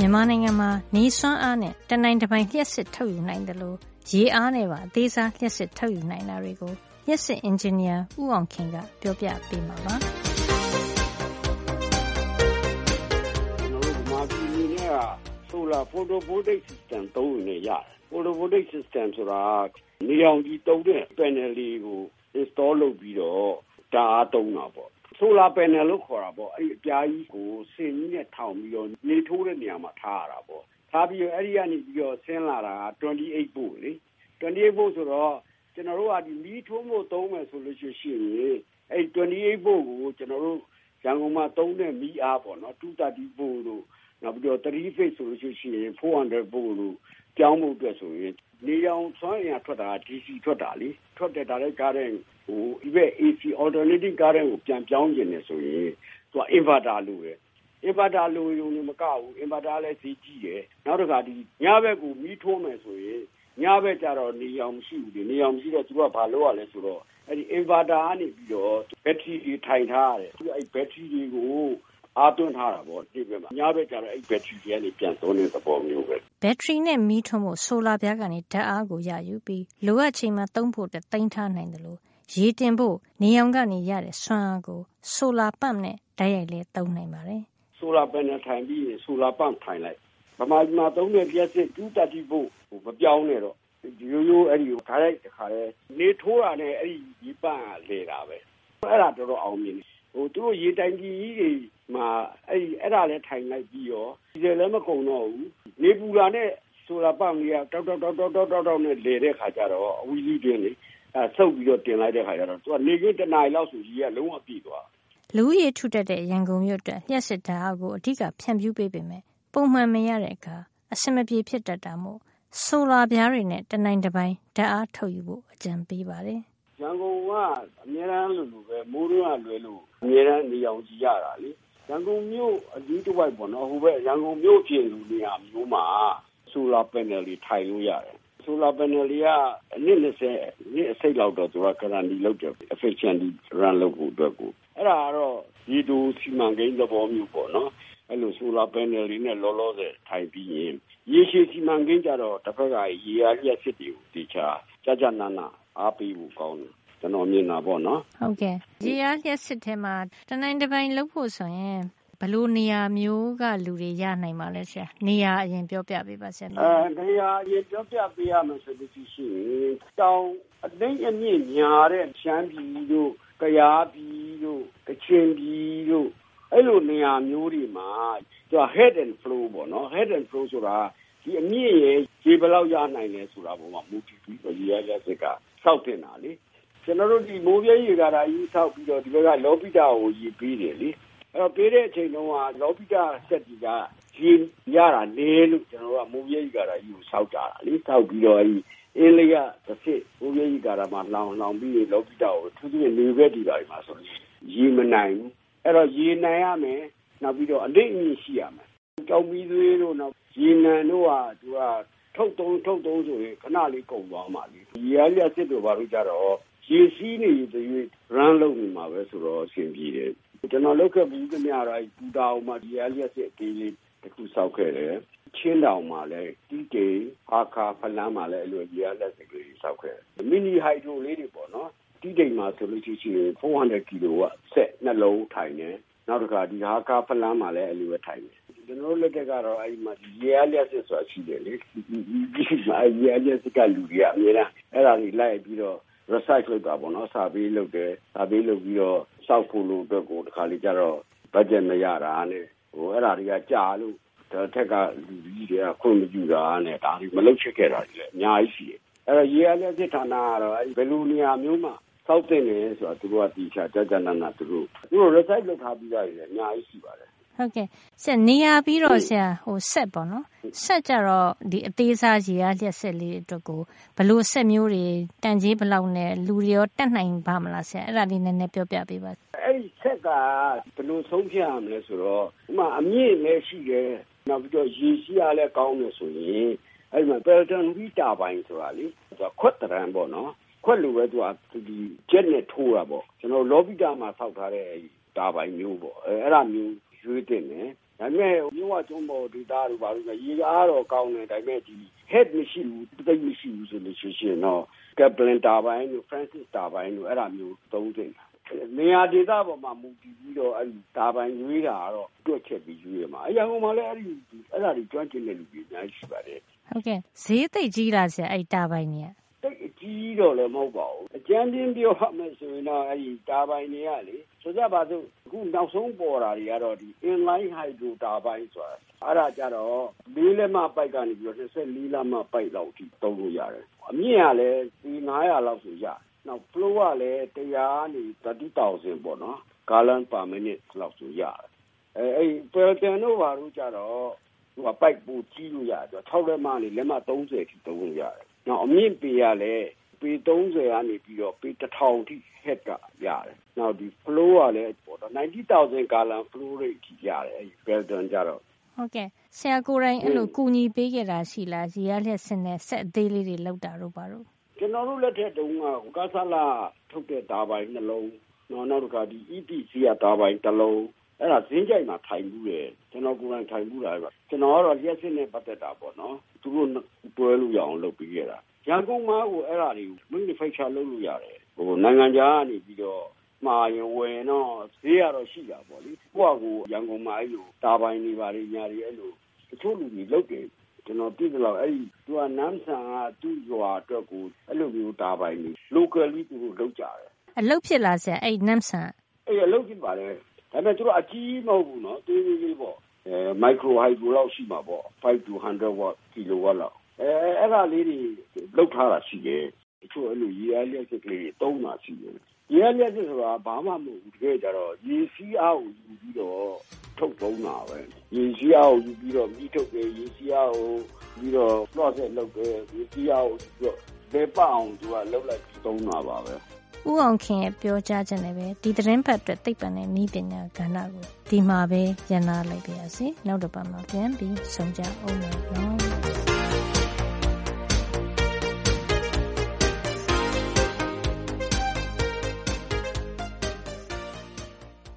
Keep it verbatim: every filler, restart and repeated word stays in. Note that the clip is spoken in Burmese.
မြန်မာနိုင်ငံမှာနေစွမ်းအားနဲ့တနိုင်တပိုင်လျှက်စစ်ထုတ်ယူနိုင်တယ်လို့ရေအားနဲ့ပါအသေးစားလျှက်စစ်ထုတ်ယူနိုင်တာတွေကိုလျှက်စစ်အင်ဂျင်နီယာဦးအောင်ခင်ကပြောပြပေးမှာပါ။ကျွန်တော်တို့ဒီမှာဒီနေ့က solar photovoltaic system သုံးနေရတယ်။ photovoltaic system ဆိုတာနေရောင်ခြည်သုံးတဲ့ panel လေးကို install လုပ်ပြီးတော့ဓာတ်အားသုံးတာပေါ့။ solar panel လို့ခေါ်တာပေါ့။အဲ့ဒီအပြားကြီးကိုစင်ကြီးနဲ့ထောင်ပြီးတော့နေထိုးတဲ့နေရာမှာထားရတာပေါ့။ထားပြီးတော့အဲ့ဒီကနေပြီးတော့ဆင်းလာတာကtwenty-eight volt လေ။ twenty-eight volt ဆိုတော့ကျွန်တော်တို့ကဒီမီးထိုးဖို့သုံးမယ်ဆိုလို့ရှိရင်အဲ့twenty-eight volt ကိုကျွန်တော်တို့ရန်ကုန်မှာသုံးတဲ့မီးအားပေါ့နော်two thirty volt လို့နောက်ပြီးတော့three phase ဆိုလို့ရှိရင်four hundred volt လို့ကြောင်းမှုအတွက်ဆိုရင်နေရောင်စွမ်းအင်ထွက်တာ D C ထွက်တာလေထွက်တဲ့ direct current ဟိုဒီဘက် A C alternating current ကိုပြန်ပြောင်းကျင်နေဆိုရင်သူက inverter လို့ပဲ inverter လို့ရုံနဲ့မကဘူး inverter လည်းဈေးကြီးတယ်နောက်တစ်ခါဒီညဘက်ကိုမီးထိုးမယ်ဆိုရင်ညဘက်ကျတော့နေရောင်မရှိဘူးလေနေရောင်မရှိတော့သူကဘာလုပ်ရလဲဆိုတော့အဲ့ဒီ inverter ကနေပြီးတော့ battery တွေထိုင်ထားရတယ်သူအဲ့ battery တွေကိုအားသွင်းထားတာပေါ့ဒီဘက်မှာညဘက်ကျတော့အဲ့ battery တွေကနေပြန်သုံးတဲ့သဘောမျိုးပဲဘက်ထရီနဲ့မီးထွန်းဖို့ဆိုလာပြားကနေဓာတ်အားကိုရယူပြီးလိုအပ်ချိန်မှာသုံးဖို့တင်ထားနိုင်တယ်လို့ရေတင်ဖို့နေရောင်ကနေရတဲ့စွမ်းအားကိုဆိုလာပန့်နဲ့ဓာတ်ရိုက်လေးသုံးနိုင်ပါတယ်ဆိုလာပန်နဲ့ထိုင်ပြီးရင်ဆိုလာပန့်ထိုင်လိုက်ဗမာပြည်မှာသုံးတဲ့လျှက်စစ်two thirty voltဟိုမပြောင်းနဲ့တော့ဒီရိုးရိုးအဲ့ဒီကိုခါလိုက်တခါလဲနေထိုးတာနဲ့အဲ့ဒီဒီပန့်ကလေတာပဲအဲ့ဒါတော်တော်အောင်မြင်ဟိုသူတို့ရေတိုင်ကြီးကြီးတွေမှာအဲ့ဒီအဲ့ဒါလည်းထိုင်လိုက်ပြီးရောဒီလည်းမကုန်တော့ဘူးနေပူတာနဲ့ဆိုလာပန့်ကြီးကတောက်တောက်တောက်တောက်တောက်တောက်နဲ့လေတဲ့ခါကျတော့အဝီကြီးတွင်းလေအဲဆုပ်ပြီးတော့တင်လိုက်တဲ့ခါကျတော့သူကနေကင်းတနားလောက်ဆိုကြီးကလုံးဝပြည့်သွားလူရည်ထူတတ်တဲ့ရန်ကုန်မြို့အတွက်လျှက်စစ်ဓာတ်အားကိုအဓိကဖြန့်ဖြူးပေးပေမဲ့ပုံမှန်မရတဲ့အခါအဆင်မပြေဖြစ်တတ်တာမို့ဆိုလာပြားတွေနဲ့တနိုင်တပိုင်းဓာတ်အားထုတ်ယူဖို့အကြံပေးပါတယ်ရန်ကုန်ကအများအားလို့လို့ပဲမိုးရွာလွယ်လို့အများအားနေအောင်ကြည့်ရတာလေရန်ကုန်မြို့အကြီးတစ်ဝိုက်ပေါ့နော်ဟိုဘက်ရန်ကုန်မြို့ပြင်လူနေရာမျိုးမှာဆိုလာပန်နယ်တွေထိုင်လို့ရတယ်ဆိုလာပန်နယ်တွေကအနည်း၂၀နှစ်အစိတ်လောက်တော့သူက guarantee လုပ်တယ် efficiently run လုပ်ဖို့အတွက်ကိုအဲ့ဒါကတော့ဒီလိုစီမံကိန်းသဘောမျိုးပေါ့နော်အဲ့လိုဆိုလာပန်နယ်တွေနဲ့လောလောဆယ်ထိုင်ပြီးရင်ရေရှည်စီမံကိန်းကြတော့တစ်ဖက်ကရေအားလျှက်စစ်တွေကိုတခြားကြကြနာနာအားပေးဖို့ကောင်းတယ်ကျွန်တော်မြင်တာပေါ့နော်ဟုတ်ကဲ့ရေအားလျှက်စစ်ထဲမှာတနိုင်တစ်ပိုင်းလုပ်ဖို့ဆိုရင်ဘယ်လိုနေရာမျိုးကလူတွေရနိုင်ပါလဲဆရာနေရာအရင်ပြောပြပေးပါဆရာအဲနေရာအရင်ပြောပြပေးရမယ်ဆိုလို့ရှိရင်တောင်အသိအမြင့်ညာတဲ့ရှမ်းပြည်တို့ကယားပြည်တို့ကချင်ပြည်တို့အဲ့လိုနေရာမျိုးတွေမှာသူက head and flow ပေါ့နော် head and flow ဆိုတာဒီအမြင့်ရဲ့ခြေဘယ်လောက်ရနိုင်လဲဆိုတာပုံမှာမူတည်ပြီးတော့ရေအားလျှက်စစ်ကစောက်တင်တာလေကျွန်တော်တို့ဒီမိုးပြဲရေကာတာကြီးစောက်ပြီးတော့ဒီဘက်ကလောပိတာကိုရေပေးတယ်လေအဲ့တော့ပေးတဲ့အချိန်တုန်းကလောပိတာဆက်ကြီးကရေရတာနေလို့ကျွန်တော်တို့ကမိုးပြဲရေကာတာကြီးကိုစောက်ကြတာလေစောက်ပြီးတော့အဲ့ဒီအင်းလေးကတစ်စစ်မိုးပြဲရေကာတာမှာလောင်လောင်ပြီးလောပိတာကိုသူသူနေဘက်ဒီပါမှာဆိုရင်ရေမနိုင်ဘူးအဲ့တော့ရေနိုင်ရမယ်နောက်ပြီးတော့အလေးအမြင့်ရှိရမယ်ကြောင်ပြီးသွေးတို့နောက်ရေနံတို့ကသူကထုတ်သုံးထုတ်သုံးဆိုရင်ခဏလေးကုန်သွားမှာလေရေအားလျှက်စစ်တို့ဘာလို့ကြတော့ရေစီးနေသေး run လုပ်နေမှာပဲဆိုတော့အဆင်ပြေတယ်ကျွန်တော်လုပ်ခဲ့ပြီးကြမြတော့ပူတာအောင်မှာရေအားလျှက်စစ်အသေးလေးတစ်ခုစောက်ခဲ့တယ်ချင်းတောင်မှာလည်းတီးတေဟာခါဖလန်းမှာလည်းအလိုရေအားလျှက်စစ်လေးစောက်ခဲ့တယ်မီနီဟိုက်ဒရိုလေးတွေပေါ့နော်တီးတိမ်မှာဆိုလို့ရှိရင်four hundred kilowatt ဆက်နှလုံးထိုင်နေနောက်တစ်ခါဒီဟာခါဖလန်းမှာလည်းအလိုပဲထိုင်နေကျွန်တော်လက်တက်ကတော့အဲ့ဒီမှာရေအားလျှက်စစ်ဆိုတာရှိတယ်လေဒီမှာရေအားလျှက်စစ်ကလူတွေကအများအားအဲ့ဒါတွေလိုက်ပြီးတော့ research လုပ်တာပေါ့နော်စာပေးလုပ်တယ်စာပေးလုပ်ပြီးတော့စောက်ဖို့လို့အတွက်ကိုတစ်ခါလေးကျတော့ budget မရတာနဲ့ဟိုအဲ့ဒါတွေကကြာလို့တစ်ထက်ကလူကြီးတွေကခွင့်မပြုတာနဲ့ဒါတွေမလုပ်ချင်ခဲ့တာတွေလည်းအများကြီးရှိတယ်အဲ့တော့ရေအားလျှက်စစ်ဌာနကတော့အဲ့ဒီဘယ်လိုနေရာမျိုးမှာစောက်တင်နေဆိုတာသူတို့ကတီချာကြကြနာနာသူတို့သူတို့ research လုပ်ထားပြီးသားတွေလည်းအများကြီးရှိပါတယ်ဟုတ်ကဲ့ဆက်နေရပြီးတော့ဆရာဟိုဆက်ပေါ့နော်ဆက်ကြတော့ဒီအသေးစားရေအားလျှက်ဆက်လေးအတွက်ကိုဘလို့ဆက်မျိုးတွေတန်ကြီးဘလောက်နဲ့လူတွေရောတက်နိုင်ပါမလားဆရာအဲ့ဒါလေးနည်းနည်းပြောပြပေးပါအဲ့ဒီဆက်ကဘလို့ဆုံးဖြတ်ရမလဲဆိုတော့ဥမာအမြင့်လည်းရှိတယ်နောက်ပြီးတော့ရေရှိအားလည်းကောင်းတယ်ဆိုရင်အဲ့ဒီမှာ Pelton Wheel Turbine ဆိုတာလေသူကခွက်တရံပေါ့နော်ခွက်လိုပဲသူကဒီ jet နဲ့ထိုးတာပေါ့ကျွန်တော်လောပိတာမှာဆောက်ထားတဲ့တာဘိုင်မျိုးပေါ့အဲအဲ့ဒါမျိုးရွေးတင်တယ်ဒါပေမဲ့မြို့ဝကျွန်းပေါ်ဒေသတို့ဘာလို့လဲရေအားတော့ကောင်းတယ်ဒါပေမဲ့ဒီ head မရှိဘူးတိတ်မရှိဘူးဆိုလို့ရှိရင်တော့ Kaplan တာဘိုင်းတို့ Francis တာဘိုင်းတို့အဲ့ဒါမျိုးသုံးတင်တာနေရာဒေသပေါ်မှာမူတည်ပြီးတော့အဲ့ဒီတာဘိုင်းရွေးတာကတော့တွက်ချက်ပြီးရွေးရမှာအရင်ကမှလည်းအဲ့ဒီအဲ့ဒါတွေကျွမ်းကျင်တဲ့လူတွေအများကြီးရှိပါတယ်ဟုတ်ကဲ့ဈေးသိပ်ကြီးတာဆရာအဲ့တာဘိုင်းเนี่ยတိတ်အကြီးတော့လည်းမဟုတ်ပါဘူးအကျဉ်းချင်းပြောရမယ်ဆိုရင်တော့အဲ့ဒီတာဘိုင်းတွေကလေဆိုကြပါစို့အခုနောက်ဆုံးပေါ်တာတွေကတော့ဒီ inline hydro တာဘိုင်းဆိုတာအဲ့ဒါကြတော့လေးလက်မပိုက်ကနေပြီးတော့နှစ်လေးလက်မပိုက်လောက်ထိသုံးလို့ရတယ်အမြင့်ကလည်းဒီnine hundredလောက်ဆိုရနောက် flow ကလည်းone hundredနေthirty thousandပေါ့နော် gallon per minute လောက်ဆိုရတယ်အဲအဲ့ Pelton တို့ဘာလို့ကြတော့ဟိုကပိုက်ပူကြီးလို့ရတယ်sixလက်မနေလက်မthirtyထိသုံးလို့ရတယ်နောက်အမြင့်ပေရလည်းပေthirtyကနေပြီးတော့ပေone thousandထိ head ကရတယ်နောက်ဒီ flow ကလည်းပေါ့ninety thousand gallon flow rate ထိရတယ်အဲ့ Pelton ကြတော့ဟုတ်ကဲ့ဆရာကိုယ်တိုင်အဲ့လိုကူညီပေးခဲ့တာရှိလားရေအားလျက်စင်နဲ့ဆက်အသေးလေးတွေလောက်တာတော့ပါတော့ကျွန်တော်တို့လက်ထက်တုန်းကကာဆလာထုတ်တဲ့တာဘိုင်းနှလုံးနောက်နောက်တစ်ခါဒီ E P C ကတာဘိုင်းတစ်လုံးအဲ့ဒါဈေးကြိုက်မှာထိုင်မှုတယ်ကျွန်တော်ကိုယ်တိုင်ထိုင်မှုတာပဲကျွန်တော်ကတော့လျှက်စစ်နဲ့ပတ်သက်တာပေါ့နော်သူတို့တွဲလို့ရအောင်လုပ်ပြီးခဲ့တာရန်ကုန်မှာကိုအဲ့ဒါတွေကို manufacture လုပ်လို့ရတယ်ဟိုနိုင်ငံခြားကနေပြီးတော့မှာရင်ဝယ်တော့ဈေးကတော့ရှိတာပေါ့လေကိုယ့်အကူရန်ကုန်မှာအဲ့လိုတာဘိုင်းတွေပါလေညာတွေအဲ့လိုတချို့လူတွေလုပ်တယ်ကျွန်တော်သိတယ်လို့အဲ့ဒီသူကနမ်းဆန်ကသူ့ရွာအတွက်ကိုအဲ့လိုမျိုးတာပိုင်နေ locally သူတို့လုပ်ကြတယ်အလုပ်ဖြစ်လားဆရာအဲ့နမ်းဆန်အဲ့အလုပ်ဖြစ်ပါလေဒါပေမဲ့သူတို့အကြီးမဟုတ်ဘူးနော်သေးသေးလေးပေါ့အဲ micro hydro လောက်ရှိမှာပေါ့five to one hundred watt kilowatt လောက်အဲအဲ့ဒါလေးတွေလုပ်ထားတာရှိတယ်တချို့အဲ့လိုရေအားလျက်စစ်ကလေးတွေတုံးတာရှိတယ်ရေအားလျက်စစ်ဆိုတာဘာမှမဟုတ်ဘူးတကယ်ကြတော့ရေစီးအားကိုယူပြီးတော့ထုတ်သုံးတာပဲရေစီးအားကိုယူပြီးတော့မိထုတ်တယ်ရေစီးအားကိုပြီးတော့ process လုပ်တယ်ရေစီးအားကိုပြီးတော့ဒေပအောင်သူကလောက်လိုက်သုံးတာပါပဲဦးအောင်ခင်ရဲ့ပြောကြားချက်နဲ့ပဲဒီသတင်းပတ်အတွက်သိပ္ပံနဲ့နည်းပညာကဏ္ဍကိုဒီမှာပဲရန်နာလိုက်ပါရစေနောက်တစ်ပတ်မှာပြန်ပြီးဆုံကြအောင်မယ်နော်